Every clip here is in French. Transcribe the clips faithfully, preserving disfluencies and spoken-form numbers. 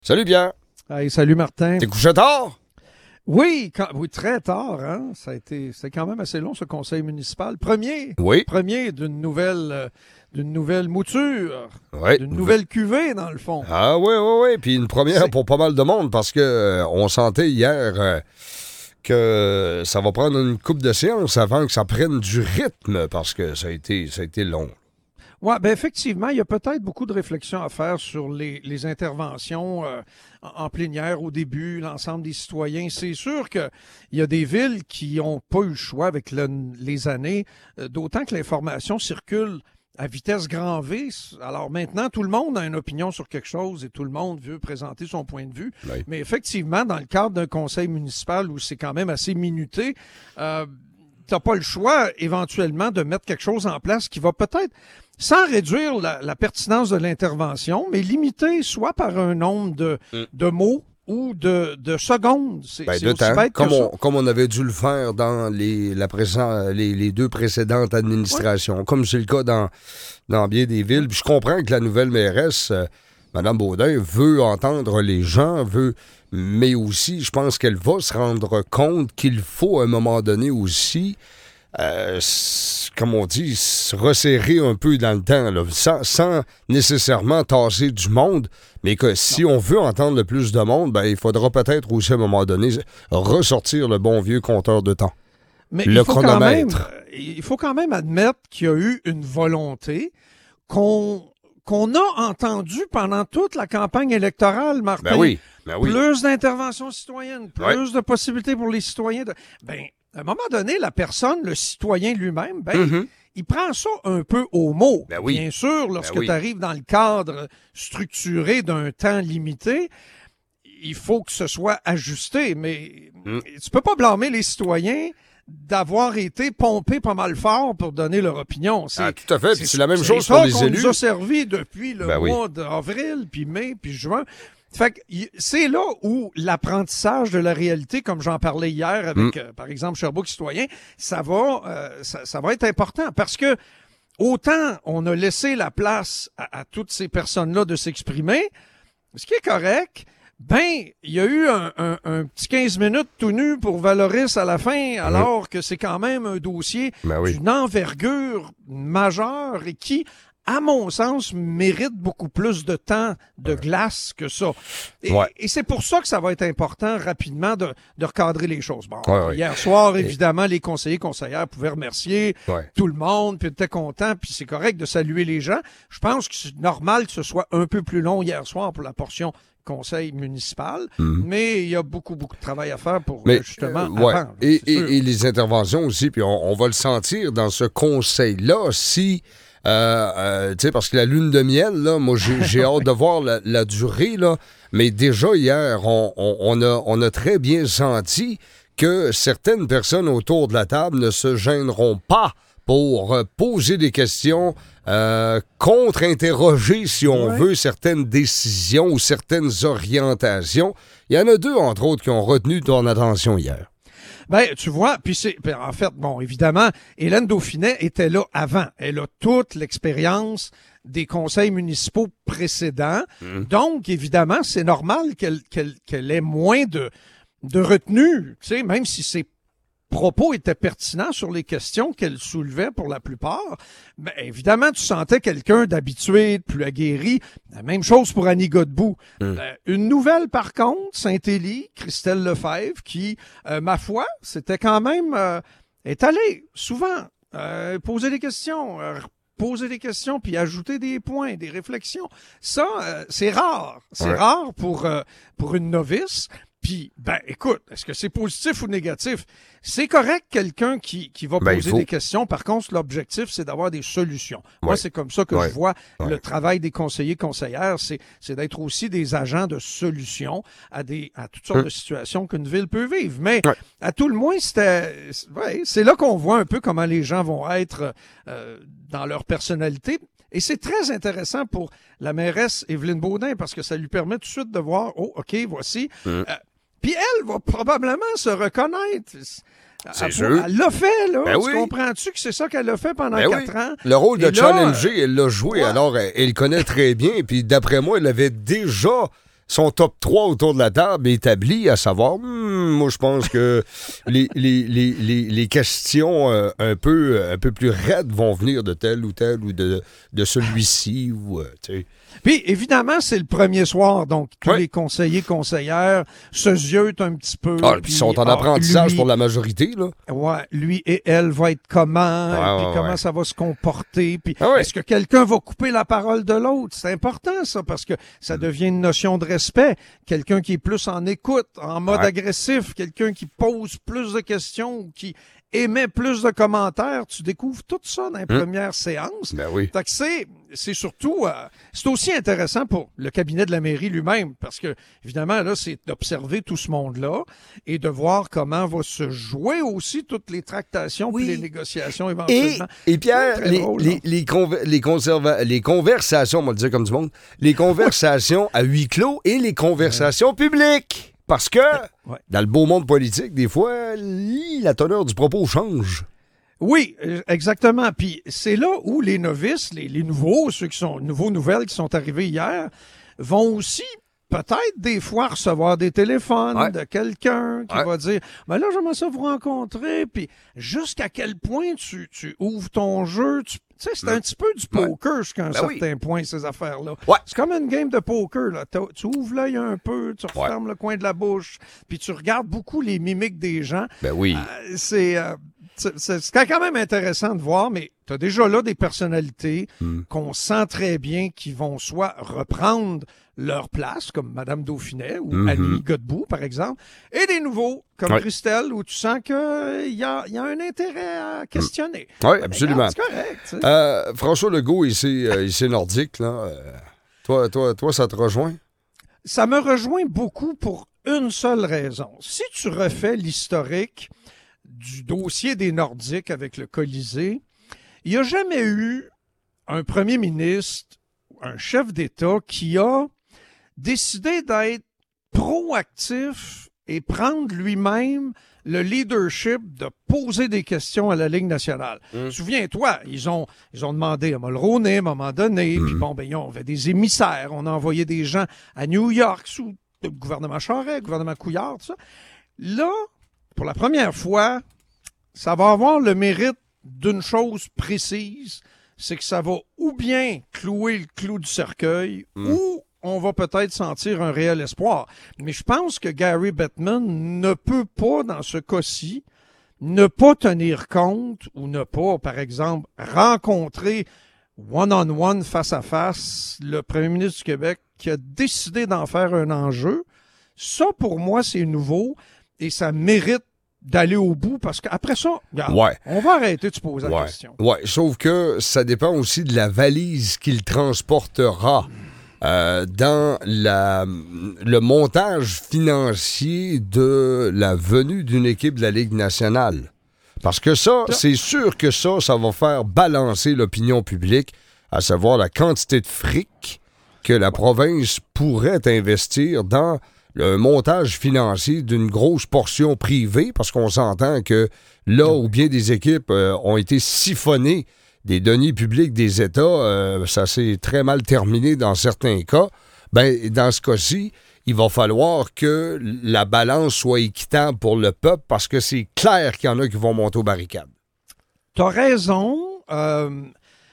Salut Pierre. Hey, salut Martin. T'es couché tard? Oui, quand, oui, très tard. Hein? Ça a été, c'était quand même assez long ce conseil municipal. Premier, Oui. premier d'une nouvelle, euh, d'une nouvelle mouture, Oui. d'une nouvelle cuvée dans le fond. Ah oui, oui, oui. Puis une première C'est... pour pas mal de monde parce que euh, on sentait hier euh, que ça va prendre une couple de séances avant que ça prenne du rythme parce que ça a été, ça a été long. Oui, bien effectivement, il y a peut-être beaucoup de réflexions à faire sur les, les interventions euh, en, en plénière au début, l'ensemble des citoyens. C'est sûr qu'il y a des villes qui n'ont pas eu le choix avec le, les années, euh, d'autant que l'information circule à vitesse grand V. Alors maintenant, tout le monde a une opinion sur quelque chose et tout le monde veut présenter son point de vue. Oui. Mais effectivement, dans le cadre d'un conseil municipal où c'est quand même assez minuté, euh, tu n'as pas le choix éventuellement de mettre quelque chose en place qui va peut-être, sans réduire la, la pertinence de l'intervention, mais limiter soit par un nombre de, mm. de mots ou de, de secondes. C'est, ben, c'est de aussi temps, bête comme, que on, ça. comme on avait dû le faire dans les, la présent, les, les deux précédentes administrations, ouais. Comme c'est le cas dans, dans bien des villes. Puis je comprends que la nouvelle mairesse, euh, Mme Beaudin, veut entendre les gens, veut, mais aussi, je pense qu'elle va se rendre compte qu'il faut à un moment donné aussi... Euh, comme on dit, se resserrer un peu dans le temps, là, sans, sans nécessairement tasser du monde, mais que si non. on veut entendre le plus de monde, ben, il faudra peut-être aussi à un moment donné ressortir le bon vieux compteur de temps. Mais le il faut chronomètre. Quand même, il faut quand même admettre qu'il y a eu une volonté qu'on, qu'on a entendue pendant toute la campagne électorale, Martin. Ben oui, ben oui. Plus d'interventions citoyennes, plus ouais. de possibilités pour les citoyens. De... Ben, à un moment donné, la personne, le citoyen lui-même, ben, mm-hmm. il prend ça un peu au mot. Ben oui. Bien sûr, lorsque ben oui. tu arrives dans le cadre structuré d'un temps limité, il faut que ce soit ajusté, mais mm. tu peux pas blâmer les citoyens d'avoir été pompés pas mal fort pour donner leur opinion. C'est, ah, tout à fait, c'est, c'est la même c'est chose ça pour les qu'on élus. nous a servi depuis le ben mois oui. d'avril, puis mai, puis juin. Fait que c'est là où l'apprentissage de la réalité, comme j'en parlais hier avec, mm. euh, par exemple, Sherbrooke Citoyen, ça va, euh, ça, ça va être important parce que autant on a laissé la place à, à toutes ces personnes-là de s'exprimer, ce qui est correct, ben, il y a eu un, un, un petit quinze minutes tout nu pour Valoris à la fin, alors mm. que c'est quand même un dossier ben oui. d'une envergure majeure et qui, à mon sens, mérite beaucoup plus de temps de glace que ça. Et, ouais. et c'est pour ça que ça va être important rapidement de, de recadrer les choses. Bon, ouais, ouais. hier soir, évidemment, et... les conseillers conseillères pouvaient remercier ouais. tout le monde, puis ils étaient contents, puis c'est correct de saluer les gens. Je pense que c'est normal que ce soit un peu plus long hier soir pour la portion conseil municipal, mm-hmm. mais il y a beaucoup, beaucoup de travail à faire pour mais, justement euh, ouais. avant. Et, et, et les interventions aussi, puis on, on va le sentir dans ce conseil-là, si... Euh, euh, tu sais, parce que la lune de miel, là, moi, j'ai, j'ai hâte de voir la, la durée, là. Mais déjà, hier, on, on, on, a, on a très bien senti que certaines personnes autour de la table ne se gêneront pas pour euh, poser des questions, euh, contre-interroger, si on ouais. veut, certaines décisions ou certaines orientations. Il y en a deux, entre autres, qui ont retenu ton attention hier. Ben, tu vois, puis c'est, en fait, bon, évidemment, Hélène Dauphinet était là avant. Elle a toute l'expérience des conseils municipaux précédents. Mmh. Donc, évidemment, c'est normal qu'elle, qu'elle, qu'elle ait moins de, de retenue, tu sais, même si ses propos étaient pertinents sur les questions qu'elle soulevait pour la plupart. Ben, évidemment, tu sentais quelqu'un d'habitué, de plus aguerri. La même chose pour Annie Godbout. Mmh. Euh, une nouvelle, par contre, Saint-Élie, Christelle Lefebvre, qui, euh, ma foi, c'était quand même, euh, est allée souvent euh, poser des questions, euh, poser des questions, puis ajouter des points, des réflexions. Ça, euh, c'est rare. C'est ouais. rare pour, euh, pour une novice. Puis, ben, écoute, est-ce que c'est positif ou négatif? C'est correct, quelqu'un qui, qui va ben, poser des questions. Par contre, l'objectif, c'est d'avoir des solutions. Ouais. Moi, c'est comme ça que ouais. je vois ouais. le travail des conseillers, conseillères. C'est, c'est d'être aussi des agents de solutions à des, à toutes sortes hum. de situations qu'une ville peut vivre. Mais, ouais. à tout le moins, c'était, ouais, c'est là qu'on voit un peu comment les gens vont être, euh, dans leur personnalité. Et c'est très intéressant pour la mairesse Évelyne Beaudin parce que ça lui permet tout de suite de voir, oh, OK, voici. Mmh. Euh, Puis elle va probablement se reconnaître. C'est elle, sûr. Elle l'a fait, là. Ben tu oui. comprends-tu que c'est ça qu'elle a fait pendant ben quatre oui. ans? Le rôle de Et challenger, là, elle l'a joué. Ouais. Alors, elle, elle connaît très bien. Puis d'après moi, elle avait déjà son top trois autour de la table est établi, à savoir, hmm, moi, je pense que les, les, les, les, les questions euh, un, peu, un peu plus raides vont venir de tel ou tel ou de, de celui-ci. Ou, euh, tu sais. Puis, évidemment, c'est le premier soir, donc tous oui. les conseillers, conseillères se ziotent un petit peu. Ah, puis ils sont en ah, apprentissage lui, pour la majorité, là. Ouais, lui et elle vont être comment, ouais, puis ouais, comment ouais. ça va se comporter, puis ah, ouais. est-ce que quelqu'un va couper la parole de l'autre? C'est important, ça, parce que ça devient une notion de respect. Quelqu'un qui est plus en écoute, en mode ouais. agressif, quelqu'un qui pose plus de questions, ou qui émet plus de commentaires, tu découvres tout ça dans les hum. premières séances. Ben oui. Fait que c'est, c'est surtout, euh, c'est aussi intéressant pour le cabinet de la mairie lui-même, parce que, évidemment, là, c'est d'observer tout ce monde-là et de voir comment va se jouer aussi toutes les tractations oui. puis les négociations Et, éventuellement. et Pierre, les, drôle, les, les, conver- les, conserva- les conversations, on va le dire comme du monde, les conversations à huis clos et les conversations ouais. publiques. Parce que, ouais. dans le beau monde politique, des fois, la teneur du propos change. Oui, exactement. Puis c'est là où les novices, les, les nouveaux, ceux qui sont nouveaux nouvelles qui sont arrivés hier, vont aussi peut-être des fois recevoir des téléphones ouais. de quelqu'un qui ouais. va dire « Ben là, j'aimerais ça vous rencontrer. » Puis jusqu'à quel point tu, tu ouvres ton jeu, tu Tu sais, c'est un petit peu du poker ouais. jusqu'à un ben certain oui. point, ces affaires-là. Ouais. C'est comme une game de poker, là. Tu ouvres l'œil un peu, tu refermes ouais. le coin de la bouche, puis tu regardes beaucoup les mimiques des gens. Ben oui. Euh, c'est, euh, c'est, c'est quand même intéressant de voir, mais tu as déjà là des personnalités mm. qu'on sent très bien qui vont soit reprendre leur place, comme Mme Dauphinet ou mm-hmm. Annie Godbout, par exemple, et des nouveaux, comme ouais. Christelle, où tu sens qu'il y a, y a un intérêt à questionner. Oui, absolument. Regarde, c'est correct. Tu sais. euh, François Legault, il s'est nordique, là. Euh, toi, toi, toi, ça te rejoint? Ça me rejoint beaucoup pour une seule raison. Si tu refais l'historique du dossier des Nordiques avec le Colisée, il n'y a jamais eu un premier ministre, un chef d'État qui a décidé d'être proactif et prendre lui-même le leadership de poser des questions à la Ligue nationale. Mmh. Souviens-toi, ils ont, ils ont demandé à Mulroney à un moment donné, mmh. puis bon, ben, ils ont fait des émissaires, on a envoyé des gens à New York sous le gouvernement Charest, le gouvernement Couillard, tout ça. Là, pour la première fois, ça va avoir le mérite d'une chose précise, c'est que ça va ou bien clouer le clou du cercueil, mmh. ou on va peut-être sentir un réel espoir. Mais je pense que Gary Bettman ne peut pas, dans ce cas-ci, ne pas tenir compte ou ne pas, par exemple, rencontrer one-on-one, face-à-face, le premier ministre du Québec qui a décidé d'en faire un enjeu. Ça, pour moi, c'est nouveau et ça mérite d'aller au bout, parce qu'après ça, regarde, ouais. on va arrêter de se poser ouais. la question. Oui, sauf que ça dépend aussi de la valise qu'il transportera. Euh, dans la, le montage financier de la venue d'une équipe de la Ligue nationale. Parce que ça, c'est sûr que ça, ça va faire balancer l'opinion publique, à savoir la quantité de fric que la province pourrait investir dans le montage financier d'une grosse portion privée, parce qu'on s'entend que là où bien des équipes euh, ont été siphonnées des deniers publics des États, euh, ça s'est très mal terminé dans certains cas. Ben, dans ce cas-ci, il va falloir que la balance soit équitable pour le peuple, parce que c'est clair qu'il y en a qui vont monter aux barricades. T'as raison. Euh,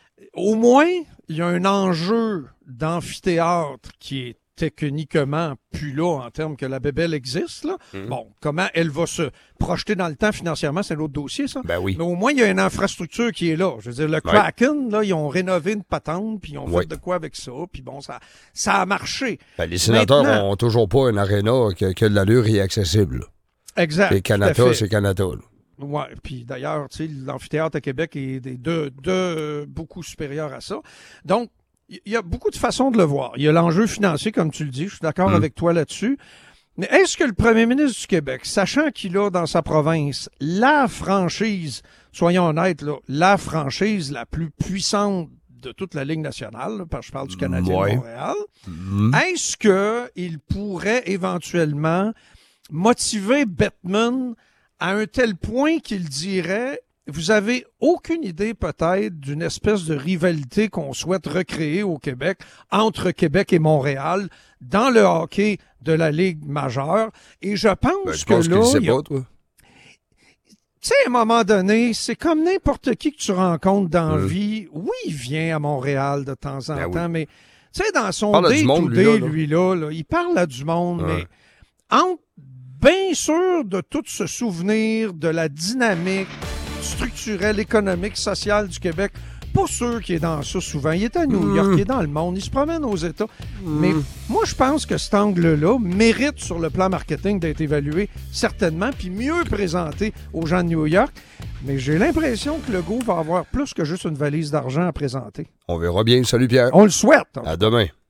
au moins, il y a un enjeu d'amphithéâtre qui est techniquement plus là en termes que la bébelle existe. Là. Mmh. Bon, comment elle va se projeter dans le temps financièrement, c'est l'autre dossier, ça. Ben oui. Mais au moins, il y a une infrastructure qui est là. Je veux dire, le Kraken, ouais. là, ils ont rénové une patente, puis ils ont ouais. fait de quoi avec ça, puis bon, ça, ça a marché. Ben, les sénateurs Maintenant, ont toujours pas un aréna que, que l'allure est accessible. Exact. Et Canada, c'est Canada. Oui, puis d'ailleurs, tu sais, l'amphithéâtre à Québec est de, de, de beaucoup supérieur à ça. Donc, il y a beaucoup de façons de le voir. Il y a l'enjeu financier, comme tu le dis, je suis d'accord mmh. avec toi là-dessus. Mais est-ce que le premier ministre du Québec, sachant qu'il a dans sa province la franchise, soyons honnêtes, là, la franchise la plus puissante de toute la Ligue nationale, là, parce que je parle du Canadien ouais. de Montréal, mmh. est-ce qu'il pourrait éventuellement motiver Bettman à un tel point qu'il dirait... Vous avez aucune idée peut-être d'une espèce de rivalité qu'on souhaite recréer au Québec entre Québec et Montréal dans le hockey de la Ligue majeure. Et je pense, Ben, je que pense là... qu'il sait il y a- pas, toi. Tu sais, à un moment donné, c'est comme n'importe qui que tu rencontres dans la Hum. vie. Oui, il vient à Montréal de temps en Ben temps, oui. mais tu sais, dans son Parle à du monde, lui, day-to-day, là, là. lui-là, là, il parle à du monde, Ouais. mais entre bien sûr de tout se souvenir de la dynamique structurelle, économique, sociale du Québec, pas sûr qu'il est dans ça souvent. Il est à New York, il est dans le monde, il se promène aux États. Mais moi, je pense que cet angle-là mérite sur le plan marketing d'être évalué certainement, puis mieux présenté aux gens de New York. Mais j'ai l'impression que Legault va avoir plus que juste une valise d'argent à présenter. On verra bien. Salut, Pierre. On le souhaite. À demain.